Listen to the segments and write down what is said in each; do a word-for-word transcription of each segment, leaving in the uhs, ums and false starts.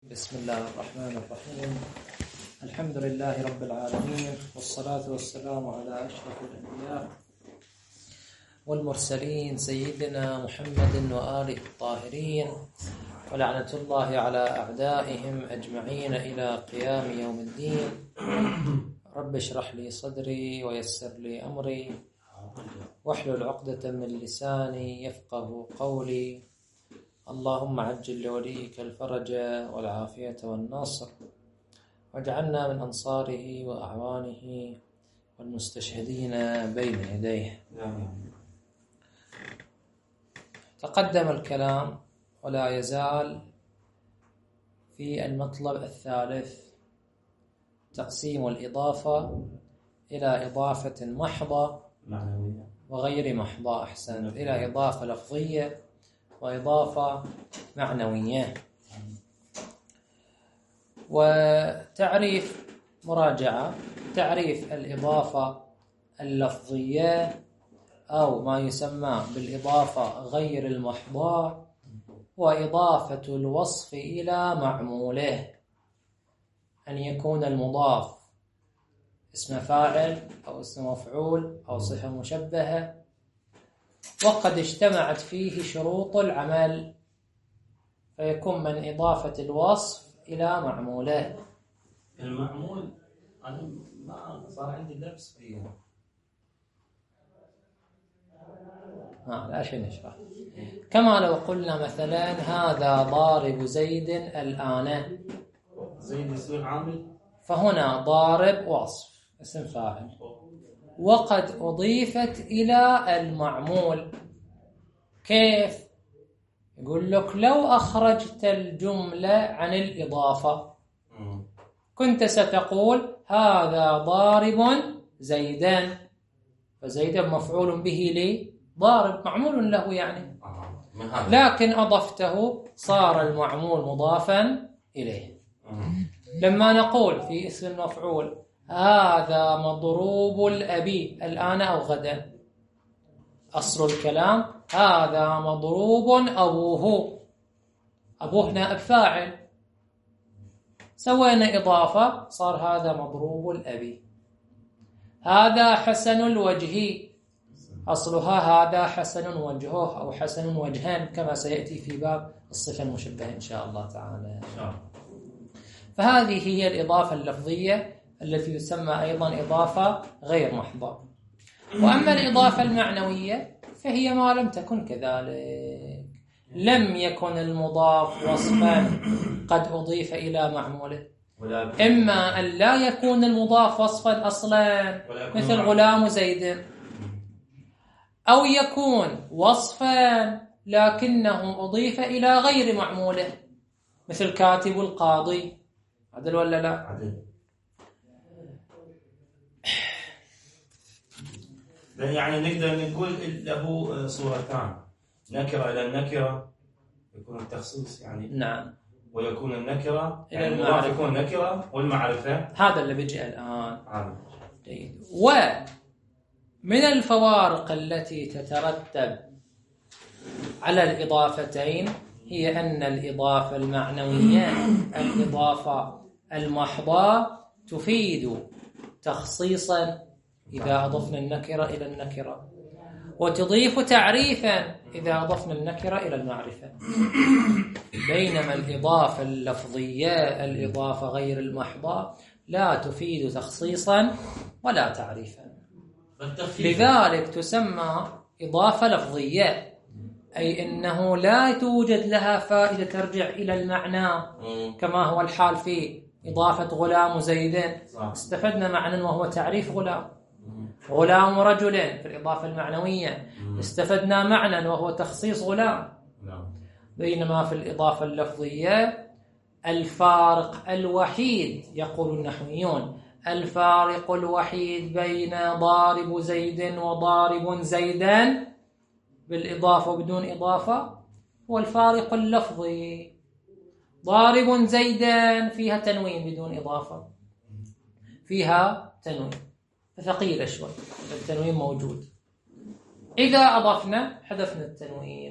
بسم الله الرحمن الرحيم. الحمد لله رب العالمين، والصلاة والسلام على أشرف الأنبياء والمرسلين سيدنا محمد وآله الطاهرين، ولعنة الله على أعدائهم أجمعين إلى قيام يوم الدين. رب اشرح لي صدري ويسر لي أمري واحلل عقدة من لساني يفقه قولي. اللهم عجل لوليك الفرج والعافية والنصر، واجعلنا من أنصاره وأعوانه والمستشهدين بين يديه. تقدم الكلام ولا يزال في المطلب الثالث، تقسيم الإضافة إلى إضافة محضة وغير محضة. أحسن، إلى إضافة لفظية وإضافة معنوية. وتعريف مراجعة: تعريف الإضافة اللفظية أو ما يسمى بالإضافة غير المحضة وإضافة الوصف إلى معموله، أن يكون المضاف اسم فاعل أو اسم مفعول أو صفة مشبهة وقد اجتمعت فيه شروط العمل، فيكون من إضافة الوصف إلى معموله. المعمول أنا ما صار عندي لبس فيه. ها لا شيء نشرح. كما لو قلنا مثلا هذا ضارب زيد الآن، زيد يصير عامل، فهنا ضارب وصف اسم فاعل وقد أضيفت إلى المعمول. كيف؟ يقول لك لو أخرجت الجملة عن الإضافة كنت ستقول هذا ضارب زيدان، فزيدا مفعول به لي ضارب معمول له يعني، لكن أضفته صار المعمول مضافا إليه. لما نقول في اسم المفعول هذا مضروب الأبي الآن أو غدا، أصل الكلام هذا مضروب أبوه، أبوه نائب فاعل، سوينا إضافة صار هذا مضروب الأبي. هذا حسن الوجه، أصلها هذا حسن وجهه أو حسن وجهان، كما سيأتي في باب الصفة المشبهة إن شاء الله تعالى. فهذه هي الإضافة اللفظية التي تسمى أيضا إضافة غير محضة. وأما الإضافة المعنوية فهي ما لم تكن كذلك، لم يكن المضاف وصفا قد أضيف إلى معموله، إما أن لا يكون المضاف وصفا أصلا مثل غلام زيد، أو يكون وصفا لكنه أضيف إلى غير معموله مثل كاتب القاضي. عدل ولا لا؟ عدل. يعني نقدر نقول له صورتان، نكرة إلى النكرة يكون التخصيص يعني، نعم، ويكون النكرة إلى يعني المعرفة، يكون نكرة والمعرفة. هذا اللي بيجي الآن. عادل. جيد. ومن الفوارق التي تترتب على الإضافتين هي أن الإضافة المعنوية الإضافة المحضة تفيد تخصيصا إذا أضفنا النكرة إلى النكرة، وتضيف تعريفا إذا أضفنا النكرة إلى المعرفة، بينما الإضافة اللفظية الإضافة غير المحضة لا تفيد تخصيصا ولا تعريفا، لذلك تسمى إضافة لفظية، أي أنه لا توجد لها فائدة ترجع إلى المعنى، كما هو الحال في إضافة غلام زيد. استفدنا معنى وهو تعريف غلام، غلام رجل في الإضافة المعنوية استفدنا معنى وهو تخصيص غلام. بينما في الإضافة اللفظية الفارق الوحيد، يقول النحويون، الفارق الوحيد بين ضارب زيد وضارب زيدان بالإضافة وبدون إضافة هو الفارق اللفظي. ضارب زيدان فيها تنوين بدون إضافة، فيها تنوين ثقيلة شوي، التنوين موجود، إذا أضفنا حذفنا التنوين،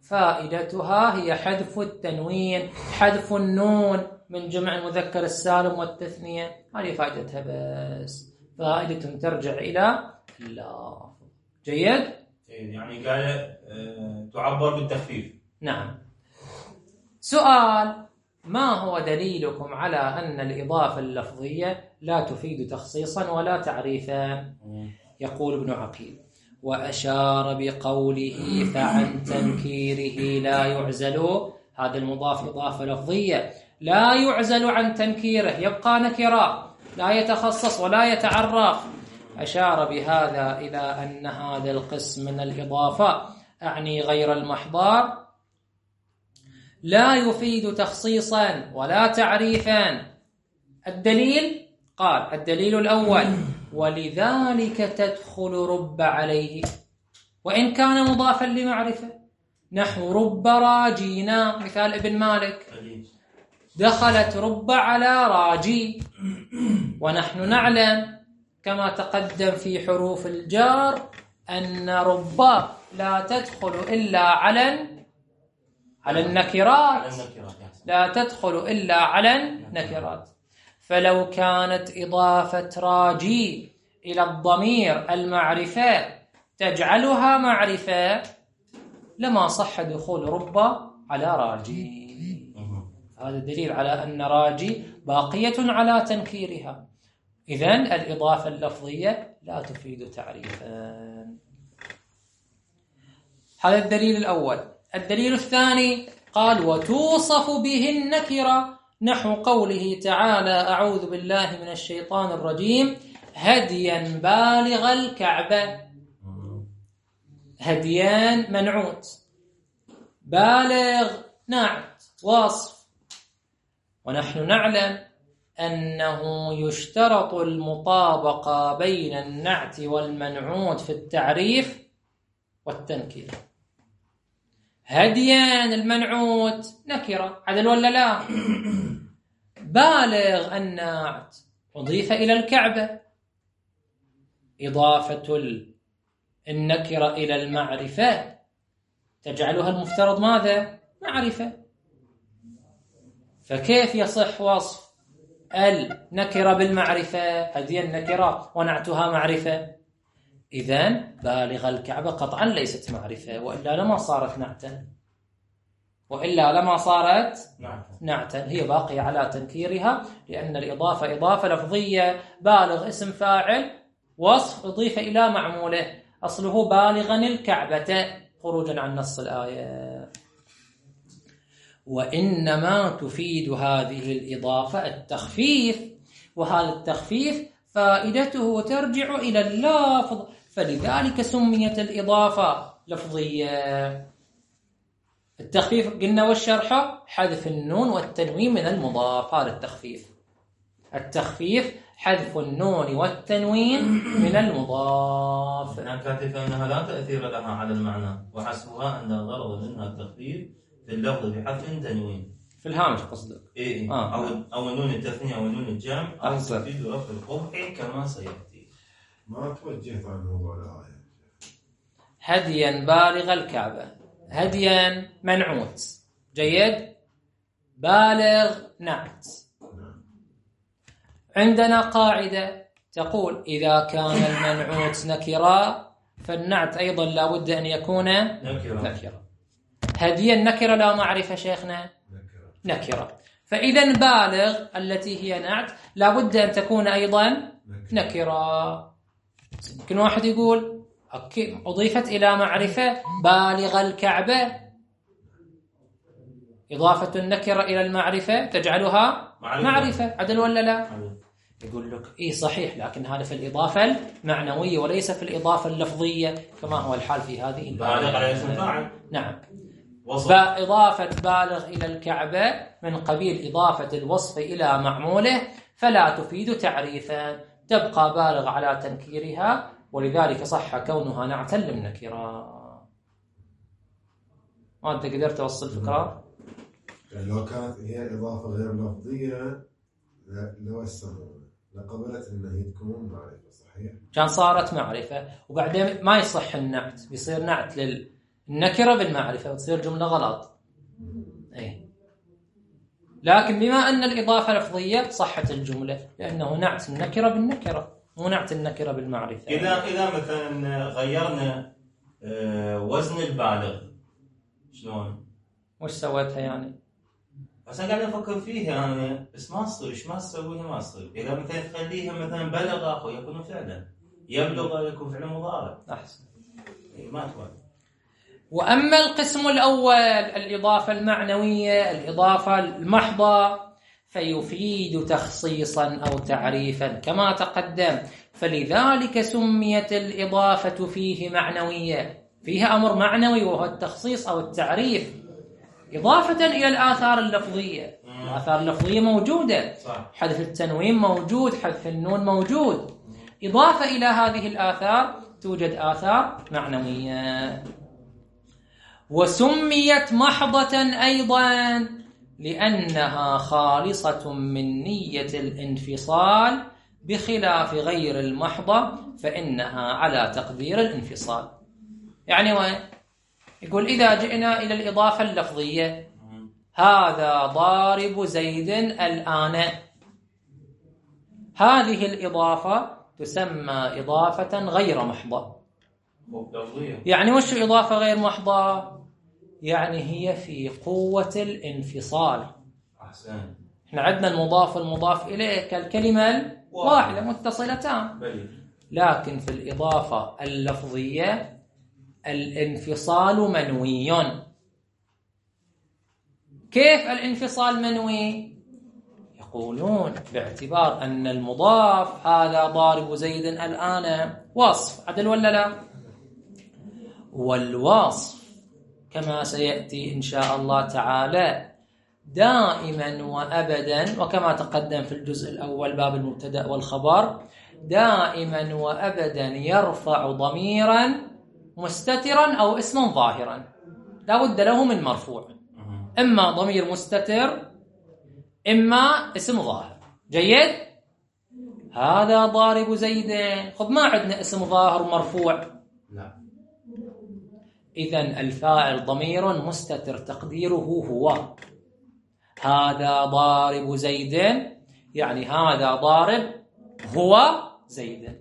فائدتها هي حذف التنوين، حذف النون من جمع المذكر السالم والتثنية، هذه فائدتها بس، فائدة ترجع إلى اللفظ. جيد؟ يعني قال أه تعبر بالتخفيف. نعم. سؤال: ما هو دليلكم على أن الإضافة اللفظية لا تفيد تخصيصا ولا تعريفا؟ يقول ابن عقيل: وأشار بقوله فعن تنكيره لا يعزل، هذا المضاف إضافة لفظية لا يعزل عن تنكيره، يبقى نكرا لا يتخصص ولا يتعرف. أشار بهذا إلى أن هذا القسم من الإضافة، أعني غير المحضار، لا يفيد تخصيصا ولا تعريفا. الدليل؟ قال: الدليل الأول: ولذلك تدخل رب عليه وإن كان مضافا لمعرفة، نحو رب راجينا، مثال ابن مالك، دخلت رب على راجي، ونحن نعلم كما تقدم في حروف الجار أن رب لا تدخل إلا على على النكرات، لا تدخل إلا على النكرات. فلو كانت إضافة راجي إلى الضمير المعرفة تجعلها معرفة لما صح دخول رب على راجي. هذا دليل على أن راجي باقية على تنكيرها. إذن الإضافة اللفظية لا تفيد تعريفا. هذا الدليل الأول. الدليل الثاني قال: وتوصف به النكرة، نحو قوله تعالى: أعوذ بالله من الشيطان الرجيم هديا بالغ الكعبة. هديان منعوت، بالغ نعت وصف، ونحن نعلم أنه يشترط المطابقة بين النعت والمنعوت في التعريف والتنكير. هديان المنعوت نكرة، عدل ولا لا؟ بالغ النعت أضيف إلى الكعبة، إضافة النكرة إلى المعرفة تجعلها المفترض ماذا؟ معرفة. فكيف يصح وصف النكرة بالمعرفة؟ هذه النكرة ونعتها معرفة، إذن بالغ الكعبة قطعا ليست معرفة، وإلا لما صارت نعتا، وإلا لما صارت نعتا، هي باقية على تنكيرها، لأن الإضافة إضافة لفظية. بالغ اسم فاعل وصف أضيف إلى معموله، أصله بالغا الكعبة خروجا عن نص الآية. وإنما تفيد هذه الإضافة التخفيف، وهذا التخفيف فائدته ترجع إلى اللفظ، فلذلك سميت الإضافة لفظية. التخفيف قلنا والشرح حذف النون والتنوين من المضاف، هذا التخفيف. التخفيف حذف النون والتنوين من المضاف. أنا كاتب أنها لا تأثير لها على المعنى، وحسبها أن الغرض منها التخفيف في اللفظ بحذف تنوين. في الهامش قصدك؟ إيه آه. أو أو نون التثنية أو نون الجمع، أو تفيد رفع القبح كما سيأتي. ما توجهت عن موضوع الآية. هديا بالغ الكعبة، هديا منعوت، جيد، بالغ نعت. عندنا قاعدة تقول: إذا كان المنعوت نكرا فالنعت أيضا لا بد أن يكون نكرا. نكرا. هديا نكرة لا معرفة شيخنا؟ نكرة. نكرة. فإذا بالغ التي هي نعت لا بد أن تكون أيضا نكرة. يمكن واحد يقول أوكي أضيفت إلى معرفة بالغ الكعبة، إضافة النكرة إلى المعرفة تجعلها معرفة, معرفة. عدل ولا لا؟ عدل. يقول لك إيه صحيح، لكن هذا في الإضافة المعنوية وليس في الإضافة اللفظية كما هو الحال في هذه بالغ على اسم فاعل. نعم. فإضافة بالغ إلى الكعبة من قبيل إضافة الوصف إلى معموله، فلا تفيد تعريفا، تبقى بالغ على تنكيرها، ولذلك صح كونها نعتا للنكرة. ما أنت قدرت توصل الفكرة؟ يعني لو كانت هي إضافة غير لفظية لو السمون لقبلت إنها هي تكون معرفة، صحيح؟ كان صارت معرفة، وبعدين ما يصح النعت، بيصير نعت لل النكرة بالمعرفة وتصير جملة غلط. أي. لكن بما أن الإضافة لفظية صحت الجملة، لأنه نعت النكرة بالنكرة مو نعت النكرة بالمعرفة. إذا إذا مثلا غيرنا وزن البالغ شلون؟ وش سويتها يعني؟ بس أنا قاعد أفكر فيها أنا، بس ما تصير. إيش ما تسويها؟ ما تصير. إذا مثلا تخليها مثلا بلغ أخو يكون فعلا، يبلغ يكون فعلا مضارع. أحسن. ما توالي. وأما القسم الأول الإضافة المعنوية الإضافة المحضة فيفيد تخصيصا أو تعريفا كما تقدم، فلذلك سميت الإضافة فيه معنوية، فيها أمر معنوي وهو التخصيص أو التعريف، إضافة إلى الآثار اللفظية. الآثار اللفظية موجودة، حذف التنوين موجود، حذف النون موجود، إضافة إلى هذه الآثار توجد آثار معنوية. وسميت محضة أيضا لأنها خالصة من نية الانفصال، بخلاف غير المحضة فإنها على تقدير الانفصال. يعني وين؟ يقول إذا جئنا إلى الإضافة اللفظية، هذا ضارب زيد الآن، هذه الإضافة تسمى إضافة غير محضة. يعني وش إضافة غير محضة؟ يعني هي في قوة الانفصال. أحسن. احنا عندنا المضاف والمضاف إليه كالكلمة الواحدة متصلتان، لكن في الإضافة اللفظية الانفصال منوي. كيف الانفصال منوي؟ يقولون باعتبار أن المضاف هذا ضارب زيد الآن وصف، عدل ولا لا؟ والوصف كما سيأتي إن شاء الله تعالى دائما وأبدا، وكما تقدم في الجزء الأول باب المبتدأ والخبر، دائما وأبدا يرفع ضميرا مستترا أو اسما ظاهرا، لا بد له من مرفوع، إما ضمير مستتر إما اسم ظاهر. جيد؟ هذا ضارب زيدين، خذ ما عندنا اسم ظاهر مرفوع، لا. إذن الفاعل ضمير مستتر تقديره هو. هذا ضارب زيدين يعني هذا ضارب هو زيد.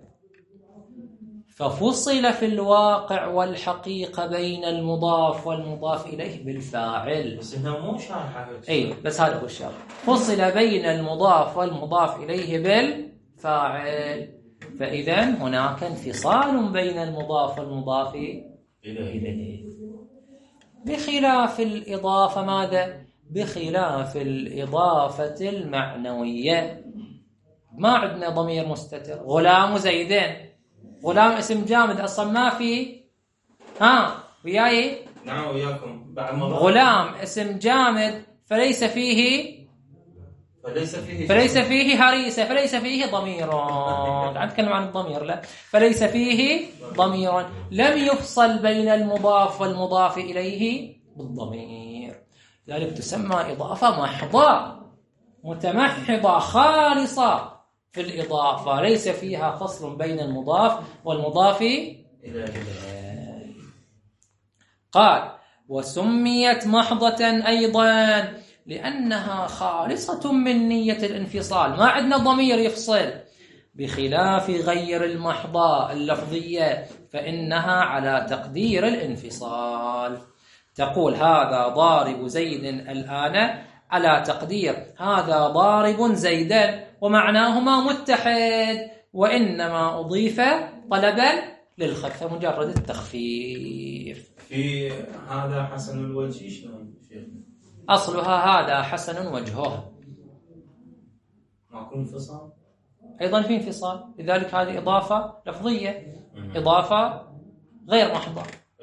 ففصل في الواقع والحقيقة بين المضاف والمضاف إليه بالفاعل. بس هنا مو شارحة. أي بس هذا هو الشرح. فصل بين المضاف والمضاف إليه بالفاعل، فإذا هناك انفصال بين المضاف والمضاف إليه. بخلاف الإضافة ماذا؟ بخلاف الإضافة المعنوية ما عندنا ضمير مستتر. غلام زيدين، غلام اسم جامد أصلا ما في. ها وياي؟ نعم وياكم. غلام اسم جامد فليس فيه فليس فيه فليس فيه هريسة، فليس فيه ضمير. قاعد نتكلم عن الضمير. لا، فليس فيه ضمير، لم يفصل بين المضاف والمضاف إليه بالضمير، ذلك تسمى إضافة محضة متمحضة خالصة في الإضافة، ليس فيها فصل بين المضاف والمضاف إليه. قال وسميت محضة أيضا لأنها خالصة من نية الانفصال، ما عندنا ضمير يفصل، بخلاف غير المحضة اللفظية فإنها على تقدير الانفصال. تقول هذا ضارب زيد الآن على تقدير هذا ضارب زيدا، ومعناهما متحد، وإنما أضيف طلبا للخفة مجرد التخفيف. في هذا حسن الوجه شلون شيخنا؟ أصلها هذا حسن وجهه، ماكو انفصال، أيضا في انفصال، لذلك هذه إضافة لفظية، إضافة غير محضة.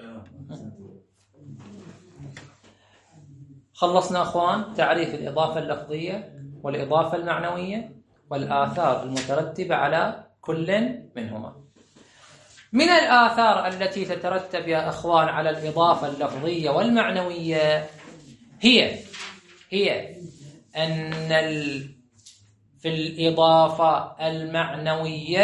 خلصنا أخوان تعريف الإضافة اللفظية والإضافة المعنوية والآثار المترتبة على كل منهما. من الآثار التي تترتب يا أخوان على الإضافة اللفظية والمعنوية هي هي أن في الإضافة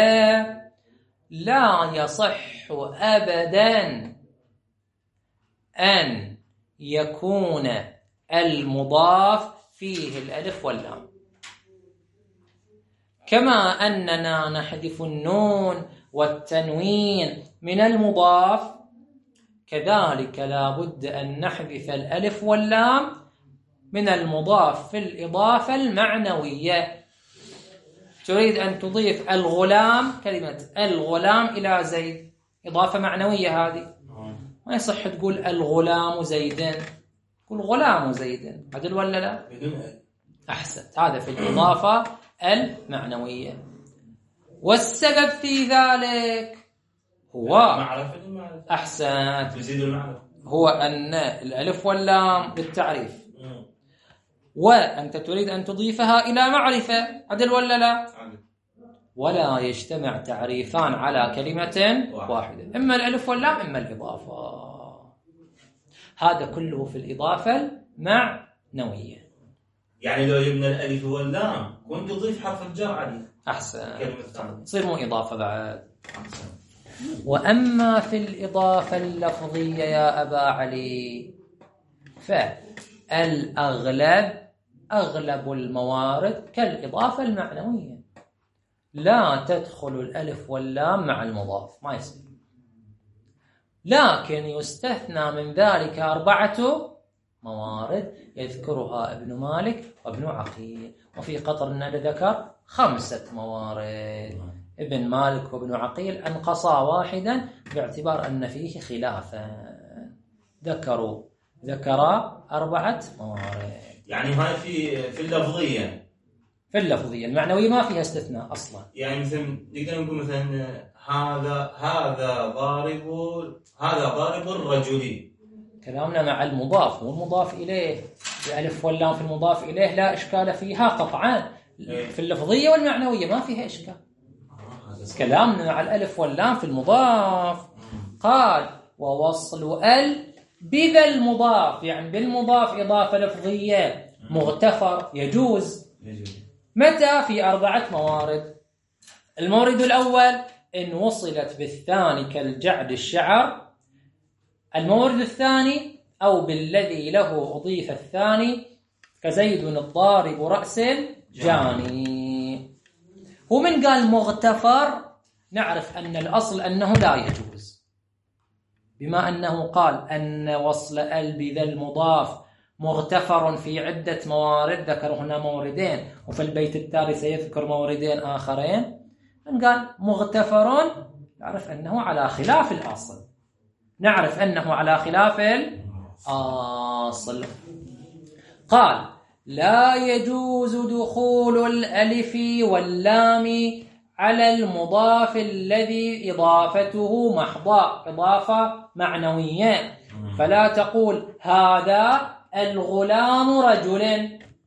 المعنوية لا يصح أبدا أن يكون المضاف فيه الألف واللام، كما أننا نحذف النون والتنوين من المضاف، كذلك لا بد أن نحذف الألف واللام من المضاف في الإضافة المعنوية. تريد أن تضيف الغلام، كلمة الغلام إلى زيد، إضافة معنوية هذه، ما يصح تقول الغلام زيدا، قل غلام زيدا، عدل ولا لا؟ أحسنت، هذا في الإضافة المعنوية. والسبب في ذلك هو أحسنت هو أن الألف واللام للتعريف، وأنت تريد أن تضيفها إلى معرفة، عدل ولا لا؟ ولا يجتمع تعريفان على كلمة واحدة، إما الألف واللام إما الإضافة. هذا كله في الإضافة المعنوية. يعني لو جبنا الألف واللام كنت تضيف حرف الجر عليه. أحسن، تصير مو إضافة بعد. أحسن. وأما في الإضافة اللفظية يا أبا علي فالأغلب أغلب الموارد كالإضافة المعنوية، لا تدخل الألف واللام مع المضاف، ما يصير. لكن يستثنى من ذلك أربعة موارد يذكرها ابن مالك وابن عقيل، وفي قطرنا ذكر خمسة موارد. ابن مالك وابن عقيل أنقصا واحدا باعتبار أن فيه خلافا، ذكروا ذكرا أربعة موارد. يعني هاي في في اللفظية، في اللفظية المعنوية ما فيها استثناء أصلا. يعني مثلا نقدر نقول مثلا هذا هذا ضارب هذا ضارب الرجل، كلامنا مع المضاف والمضاف إليه، الألف واللام في المضاف إليه لا إشكال فيها قطعا، في اللفظية والمعنوية ما فيها إشكال. كلامنا مع الألف واللام في المضاف. قال ووصل ال بذا المضاف، يعني بالمضاف إضافة لفظية مغتفر يجوز. متى؟ في أربعة موارد. المورد الأول إن وصلت بالثاني كالجعد الشعر. المورد الثاني أو بالذي له أضيف الثاني كزيد الضارب رأس الجاني. ومن قال مغتفر نعرف أن الأصل أنه لا يجوز، بما أنه قال أن وصل ال بذا المضاف مغتفر في عدة موارد، ذكر هنا موردين وفي البيت التالي سيذكر موردين آخرين. من قال مغتفر نعرف أنه على خلاف الأصل، نعرف أنه على خلاف الأصل. قال لا يجوز دخول الألف واللام على المضاف الذي إضافته محضة، إضافة معنوية، فلا تقول هذا الغلام رجل،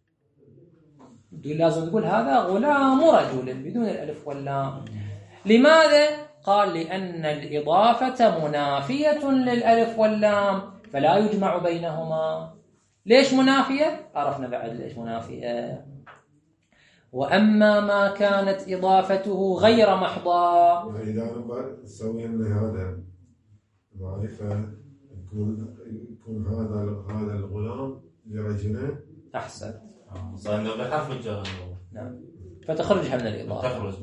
لازم تقول هذا غلام رجل بدون الألف واللام. لماذا؟ قال لأن الإضافة منافية للألف واللام فلا يجمع بينهما. ليش منافية؟ عرفنا بعد ليش منافية. وأما ما كانت إضافته غير محضة، إذا نسوي أن هذا معرفة يكون يكون هذا هذا الغلام لرجلين. أحسن، صار بحرف الجر. نعم، فتخرجها من الإضافة. تخرج.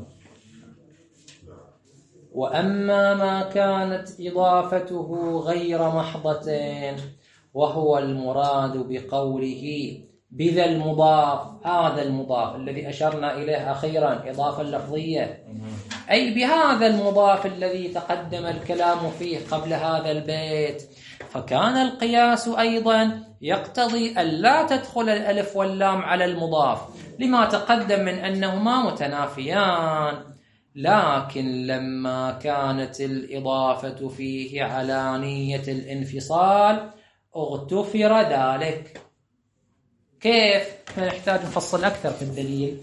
وأما ما كانت إضافته غير محضة وهو المراد بقوله بذا المضاف، هذا المضاف الذي أشرنا إليه أخيرا إضافة لفظية، أي بهذا المضاف الذي تقدم الكلام فيه قبل هذا البيت، فكان القياس أيضا يقتضي أن لا تدخل الألف واللام على المضاف لما تقدم من أنهما متنافيان. لكن لما كانت الإضافة فيه على نية الانفصال اغتفر ذلك. كيف؟ نحتاج نفصل أكثر في الدليل،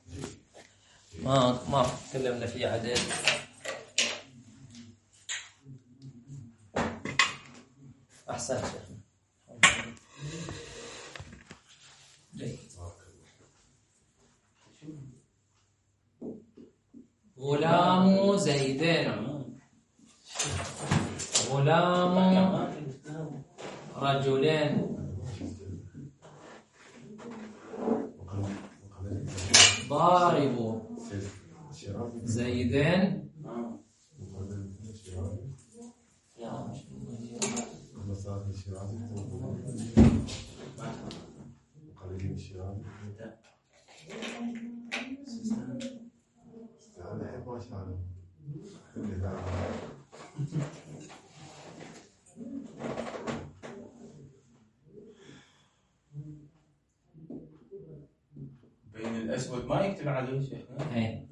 ما ما تكلمنا فيه عدد. أحسن غلام زيدين، غلام رجل ضارب زيدين بين الأسود ما يكتب عليه شيخنا.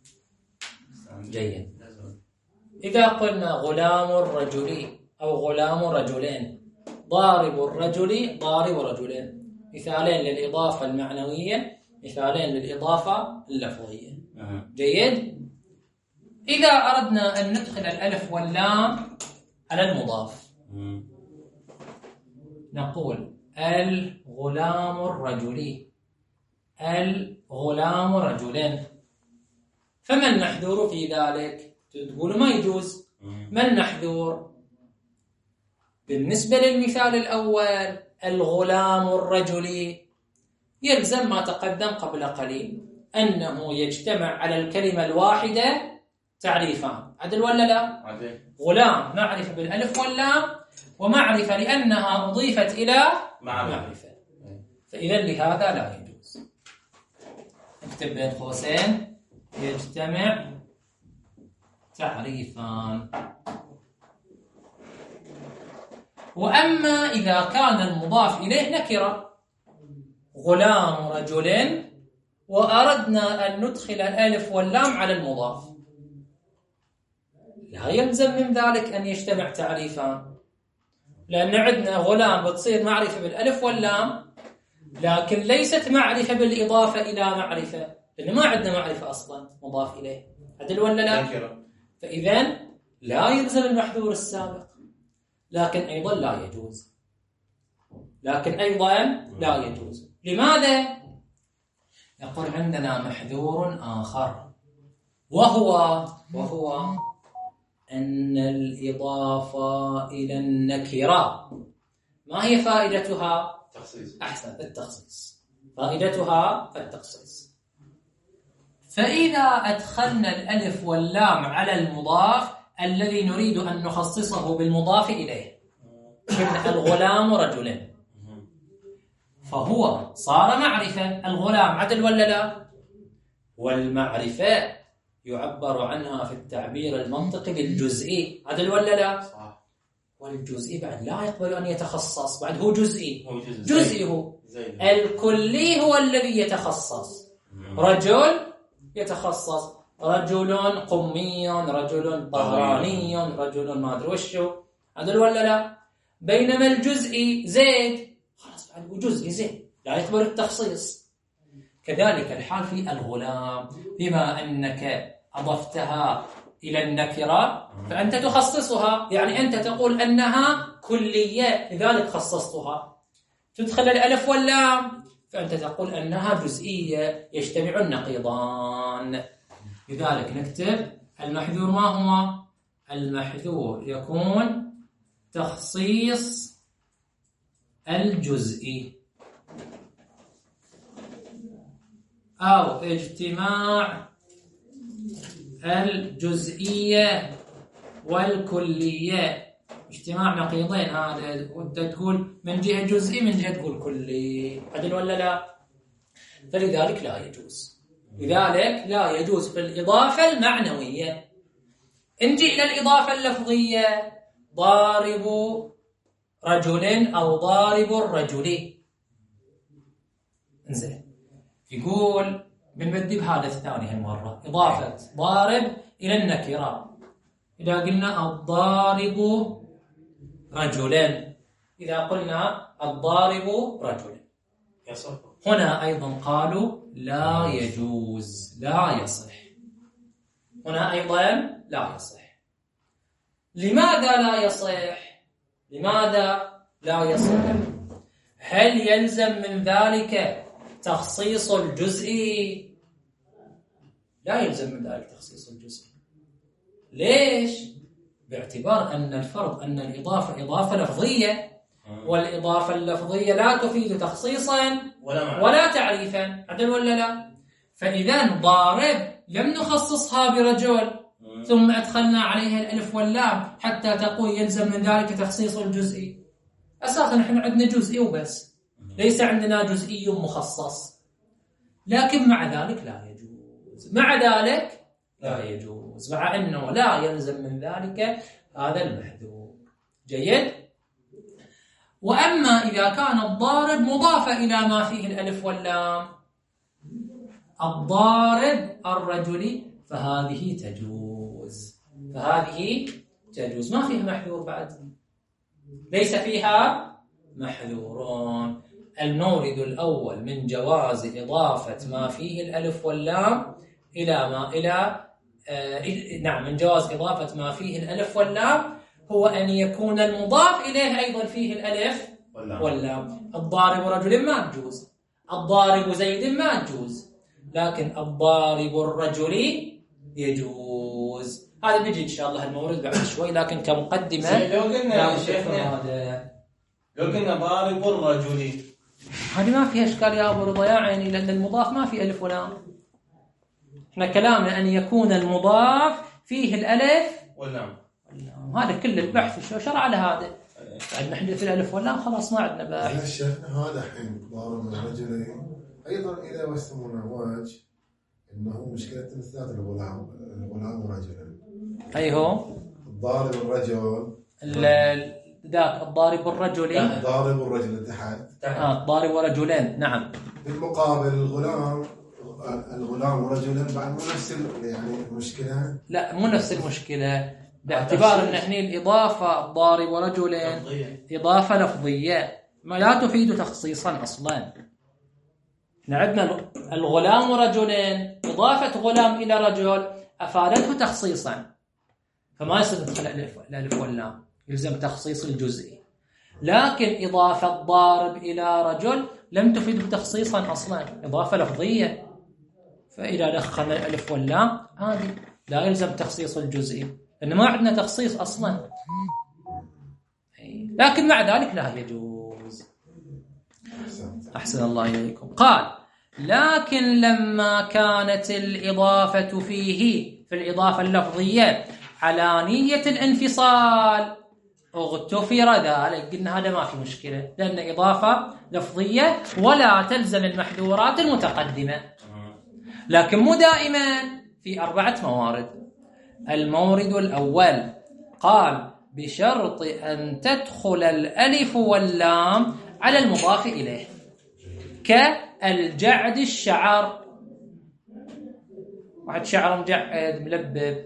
جيد. إذا قلنا غلام الرجل أو غلام رجلين، ضارب الرجل ضارب رجلين، مثالين للإضافة المعنوية، مثالين للإضافة اللفظية. جيد. إذا أردنا أن ندخل الألف واللام على المضاف نقول الغلام الرجلي، الغلام رجلين. فما المحذور في ذلك؟ تقول ما يجوز. ما المحذور؟ بالنسبة للمثال الأول الغلام الرجلي يلزم ما تقدم قبل قليل أنه يجتمع على الكلمة الواحدة تعريفان. عدل ولا لا؟ عدل. غلام معرفة بالألف واللام، ومعرفة لأنها أضيفت إلى معرفة. فإذا لهذا لا يجوز. نكتب بين قوسين يجتمع تعريفان. وأما إذا كان المضاف إليه نكرة، غلام رجل، وأردنا أن ندخل الألف واللام على المضاف، لا يلزم من ذلك أن يجتمع تعريفان، لأن عندنا غلام بتصير معرفة بالألف واللام، لكن ليست معرفة بالإضافة إلى معرفة، لأن ما عندنا معرفة أصلا مضاف إليه. عدل ولا لا؟ فإذن لا يلزم المحذور السابق، لكن أيضا لا يجوز. لكن أيضا لا يجوز. لماذا؟ يقول عندنا محذور آخر، وهو وهو أن الإضافة إلى النكرة ما هي فائدتها؟ تخصيص. أحسن، التخصيص. فائدتها التخصيص. فإذا أدخلنا الألف واللام على المضاف الذي نريد أن نخصصه بالمضاف إليه، الغلام رجل، فهو صار معرفة. الغلام عدل ولا لا؟ والمعرفة يعبر عنها في التعبير المنطقي بالجزئي. عدل ولا لا؟ صح. والجزئي بعد لا يقبل أن يتخصص، بعد هو جزئي. هو جزئي. جزئي هو. الكلي هو الذي يتخصص. رجل يتخصص، رجل قمي، رجل طهراني، رجل ما أدري وشو. عدل ولا لا؟ بينما الجزئي زيد، خلاص بعد هو جزئي زيد، لا يقبل التخصيص. كذلك الحال في الغلام، بما أنك أضفتها إلى النكرة فأنت تخصصها، يعني أنت تقول أنها كلية لذلك خصصتها. تدخل الألف واللام فأنت تقول أنها جزئية، يجتمع النقيضان. لذلك نكتب المحذور. ما هو المحذور؟ يكون تخصيص الجزئي أو اجتماع الجزئية والكلية. اجتماع نقيضين هذا، وانت تقول من جهة جزئي من جهة تقول كلي. عدل ولا لا؟ فلذلك لا يجوز. لذلك لا يجوز في الإضافة المعنوية. انجي إلى الإضافة اللفظية، ضارب رجل أو ضارب الرجل. انزين، يقول بنبدي بهذا الثاني هالمرة، إضافة ضارب إلى النكرة. إذا قلنا الضارب رجلا، إذا قلنا الضارب رجلا، هنا أيضا قالوا لا يجوز، لا يصح. هنا أيضا لا يصح. لماذا لا يصح؟ لماذا لا يصح؟ هل يلزم من ذلك تخصيص الجزئي؟ لا يلزم من ذلك تخصيص الجزئي. ليش؟ باعتبار أن الفرض أن الإضافة إضافة لفظية، والإضافة اللفظية لا تفيد تخصيصا ولا, ولا تعريفا، عدل ولا لا؟ فإذا ضارب لم نخصصها برجل ثم أدخلنا عليها الألف واللام حتى تقول يلزم من ذلك تخصيص الجزئي. أساسا نحن عندنا جزئي وبس، ليس عندنا جزئي مخصص، لكن مع ذلك لا يجوز، مع ذلك لا يجوز، مع أنه لا يلزم من ذلك هذا المحذور. جيد. وأما إذا كان الضارب مضافة إلى ما فيه الألف واللام، الضارب الرجلي، فهذه تجوز، فهذه تجوز، ما فيها محذور بعد، ليس فيها محذورون. المورد الأول من جواز إضافة ما فيه الألف واللام إلى ما إلى آه نعم من جواز إضافة ما فيه الألف واللام هو أن يكون المضاف إليه أيضا فيه الألف واللام. الضارب رجل ما تجوز، الضارب زيد ما تجوز، لكن الضارب الرجلي يجوز. هذا بيجي إن شاء الله المورد بعد شوي، لكن كمقدمة لو قلنا شيخنا لو قلنا ضارب الرجلي هذه ما فيها إشكال يا أبو رضا يا عيني، لأن المضاف ما فيه ألف ولام. إحنا كلامنا أن يكون المضاف فيه الألف واللام، هذا كل البحث شو شرع على هذا. عندنا حدث الألف واللام خلاص ما عندنا بحث. شيخنا هذا الحين ضارب الرجلي أيضا إذا وسمونا واج إنه مشكلة مثلات الغلام الغلام رجلا. أي هو الضارب الرجل ذاك الضارب الرجلي، ضارب الرجل تحت آه ضارب رجلين. نعم. بالمقابل الغلام الغلام رجلا بعد مو نفس يعني المشكلة، لا مو نفس المشكلة، باعتبار ان احنا الاضافه الضارب ورجلين اضافه لفظيه ما لا تفيد تخصيصا اصلا. احنا عندنا الغلام رجلين، اضافه غلام الى رجل افادته تخصيصا، فما يصير ندخل الالف واللام، يلزم تخصيص الجزئي. لكن اضافه ضارب الى رجل لم تفيد تخصيصا اصلا، اضافه لفظيه، فاذا دخلنا الالف واللام هذه لا يلزم تخصيص الجزئي، لأن ما عندنا تخصيص أصلا. لكن مع ذلك لا يجوز. أحسن الله إليكم. قال لكن لما كانت الإضافة فيه في الإضافة اللفظية على نية الانفصال اغتفر ذلك. قلنا هذا ما في مشكلة، لأن إضافة لفظية ولا تلزم المحذورات المتقدمة، لكن مو دائما، في أربعة موارد. المورد الأول قال بشرط أن تدخل الألف واللام على المضاف إليه، كالجعد الشعر، واحد شعر مجعد ملبب،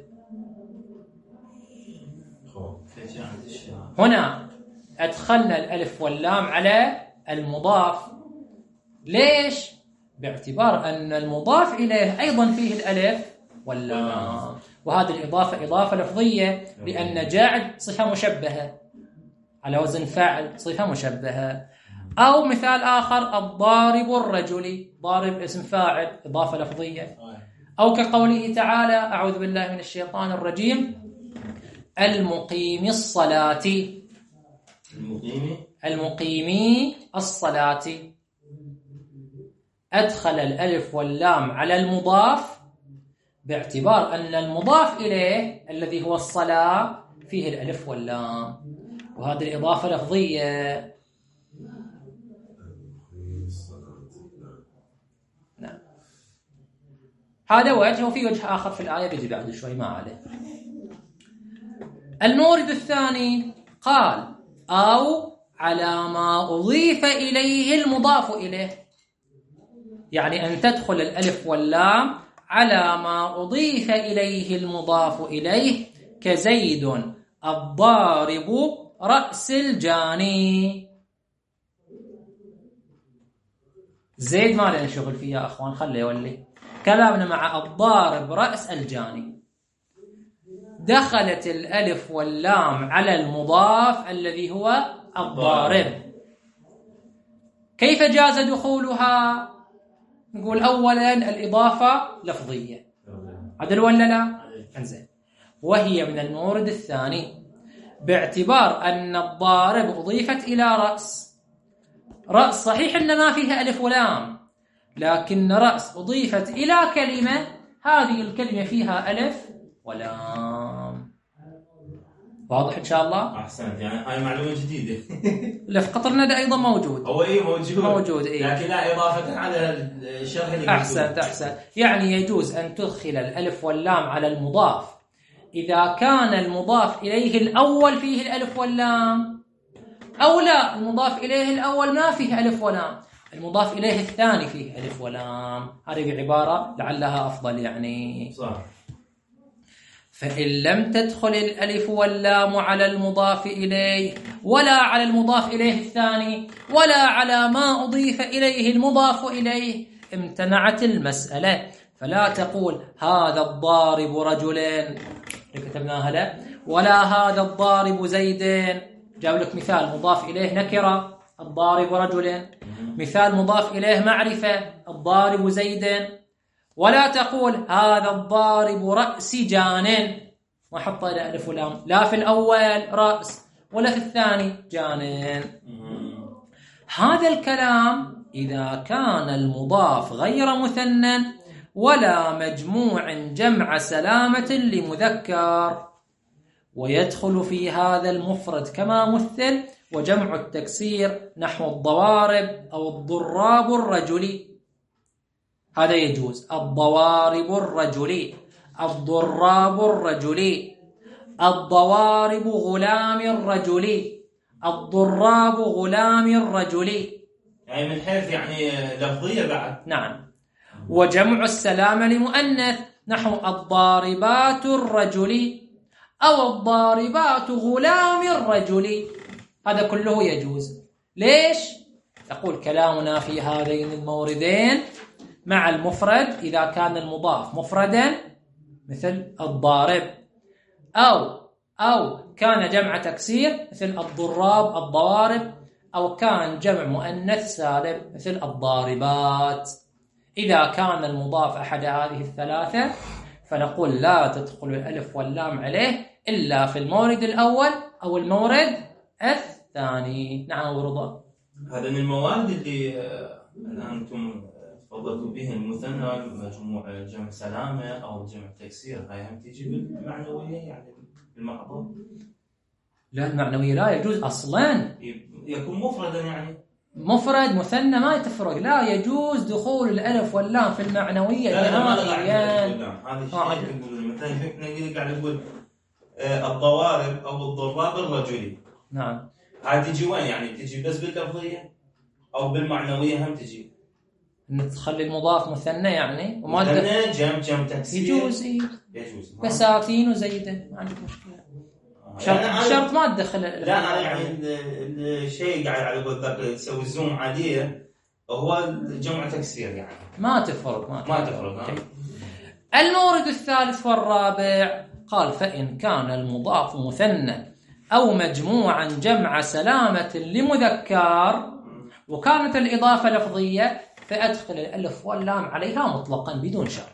هنا أدخلنا الألف واللام على المضاف. ليش؟ باعتبار أن المضاف إليه أيضا فيه الألف واللام، وهذه الإضافة إضافة لفظية، لأن جاعد صفة مشبهة على وزن فاعل، صفة مشبهة. أو مثال آخر الضارب الرجلي، ضارب اسم فاعل، إضافة لفظية. أو كقوله تعالى أعوذ بالله من الشيطان الرجيم المقيم الصلاة، المقيمي الصلاة، أدخل الألف واللام على المضاف باعتبار أن المضاف إليه الذي هو الصلاة فيه الألف واللام، وهذه الإضافة لفظية. نعم. هذا وجه، وفي وجه آخر في الآية بيجي بعد شوي ما عليه. المورد الثاني قال أو على ما أضيف إليه المضاف إليه، يعني أن تدخل الألف واللام على ما أضيف إليه المضاف إليه، كزيد الضارب رأس الجاني. زيد ما لنا شغل فيه يا أخوان، خليه يولي كلامنا مع الضارب رأس الجاني. دخلت الألف واللام على المضاف الذي هو الضارب. كيف جاز دخولها؟ نقول أولا الإضافة لفظية، عدل ولا لا؟ انزين. وهي من المورد الثاني باعتبار أن الضارب أضيفت إلى رأس. رأس صحيح أن ما فيها ألف ولام، لكن رأس أضيفت إلى كلمة، هذه الكلمة فيها ألف ولام. واضح إن شاء الله؟ أحسنت، يعني هاي معلومة جديدة. لف قطر ندى أيضا موجود. هو إيه موجود موجود إيه. لكن لا إضافة على الشرح اللي أحسنت أحسنت. يعني يجوز أن تدخل الألف واللام على المضاف إذا كان المضاف إليه الأول فيه الألف واللام، أو لا المضاف إليه الأول ما فيه ألف ولام، المضاف إليه الثاني فيه ألف ولام. هذه بعبارة لعلها أفضل يعني. صح. فإن لم تدخل الألف واللام على المضاف إليه ولا على المضاف إليه الثاني ولا على ما أضيف إليه المضاف إليه امتنعت المسألة. فلا تقول هذا الضارب رجلين كتبناها لا، ولا هذا الضارب زيدين. جاب لك مثال مضاف إليه نكرة الضارب رجلين، مثال مضاف إليه معرفة الضارب زيدين. ولا تقول هذا الضارب رأس جانين، ما حط إلى ألف ولام، لا في الأول رأس ولا في الثاني جانين. هذا الكلام إذا كان المضاف غير مثنى ولا مجموع جمع سلامة لمذكر، ويدخل في هذا المفرد كما مثل وجمع التكسير نحو الضوارب أو الضراب الرجلي، هذا يجوز. الضوارب الرجلي، الضراب الرجلي، الضوارب غلام الرجلي، الضراب غلام الرجلي، يعني من حيث يعني لفظية بعد. نعم. وجمع السلامة لمؤنث نحو الضاربات الرجلي أو الضاربات غلام الرجلي، هذا كله يجوز. ليش؟ يقول كلامنا في هذين الموردين مع المفرد إذا كان المضاف مفردا مثل الضارب، أو أو كان جمع تكسير مثل الضراب الضوارب، أو كان جمع مؤنث سالم مثل الضاربات. إذا كان المضاف أحد هذه الثلاثة فنقول لا تدخل الألف واللام عليه إلا في المورد الأول أو المورد الثاني. نعم ورضا. هذا من المواد اللي الآن أنتم تفضلتوا به، المثنى مجموع جمع سلامة أو جمع تكسير، هاي هم تيجي بالمعنوية يعني بالمحضر؟ لا المعنوية لا يجوز أصلا، يكون مفردا يعني مفرد مثنى ما يتفرق، لا يجوز دخول الألف واللام في المعنوية نهائيا. هذا الشيء يقولون مثلا احنا قاعد نقول الضوارب أو الضراب الرجلي، نعم، هذه تجي وين يعني؟ تجي بس باللفظية أو بالمعنوية هم تجي؟ نتخلي المضاف مثنى يعني وما مثنى جمع جمع تكسير يجوز. يجوز بساتين وزيدة ما عندك مشكلة. شرط, يعني شرط ما تدخل. لا أنا يعني الشيء قاعد على قول ذاك تسوي زوم عليه هو جمع تكسير يعني ما تفرق ما, ما تفرق. المورد الثالث والرابع قال فإن كان المضاف مثنى أو مجموعا جمع سلامة لمذكر وكانت الإضافة لفظية فأدخل الألف واللام عليها مطلقا بدون شرط.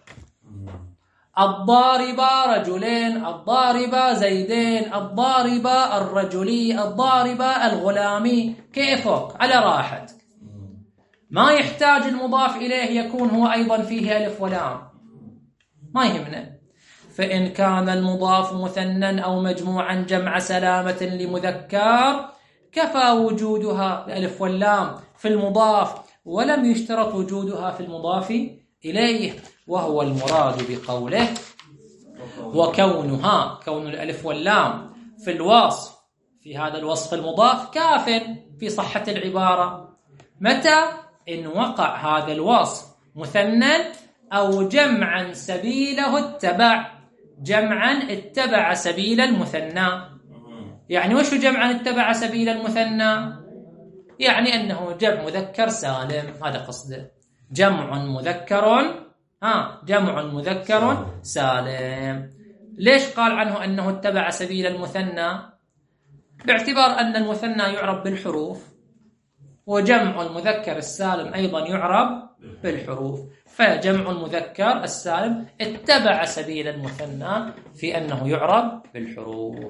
الضاربة رجلين، الضاربة زيدين، الضاربة الرجلي، الضاربة الغلامي، كيفك على راحتك، ما يحتاج المضاف إليه يكون هو أيضا فيه ألف ولام، ما يهمنا. فإن كان المضاف مثنى أو مجموعا جمع سلامة لمذكر كفى وجودها الألف واللام في المضاف ولم يشترط وجودها في المضاف إليه، وهو المراد بقوله وكونها، كون الألف واللام في الوصف في هذا الوصف المضاف كاف في صحة العبارة متى؟ إن وقع هذا الوصف مثنى أو جمعا سبيله اتبع، جمعا اتبع سبيل المثنى. يعني وش جمعا اتبع سبيل المثنى؟ يعني أنه جمع مذكر سالم، هذا قصده، جمع مذكر ها جمع مذكر سالم. ليش قال عنه أنه اتبع سبيل المثنى؟ باعتبار أن المثنى يعرب بالحروف وجمع المذكر السالم أيضا يعرب بالحروف، فجمع المذكر السالم اتبع سبيل المثنى في أنه يعرب بالحروف.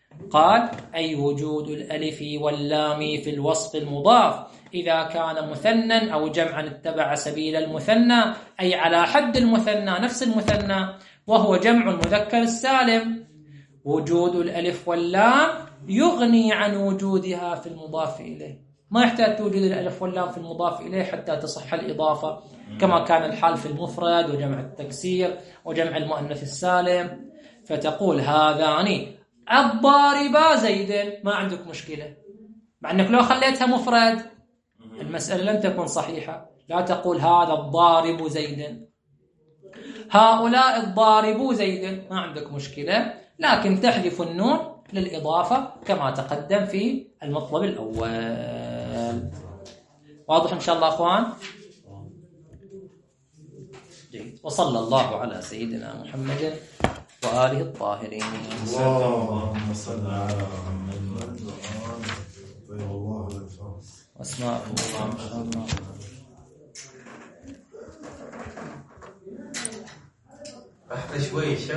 قال أي وجود الألف واللام في الوصف المضاف إذا كان مثنى أو جمعا اتبع سبيل المثنى، أي على حد المثنى نفس المثنى وهو جمع المذكر السالم. وجود الألف واللام يغني عن وجودها في المضاف إليه، ما يحتاج توجد الألف واللام في المضاف إليه حتى تصح الإضافة، كما كان الحال في المفرد وجمع التكسير وجمع المؤنث السالم. فتقول هذان الضاربا زيد، ما عندك مشكلة، مع أنك لو خليتها مفرد المسألة لن تكون صحيحة. لا تقول هذا الضارب زيد، هؤلاء الضارب زيد، ما عندك مشكلة، لكن تحذف النون للإضافة كما تقدم في المطلب الأول. واضح إن شاء الله أخوان؟ جيد. وصلى الله على سيدنا محمد وآله الطاهرين. اللهم صل على محمد وعلى آله طيب الله الفوز واسماءكم الله إن شاء الله. رحت شوي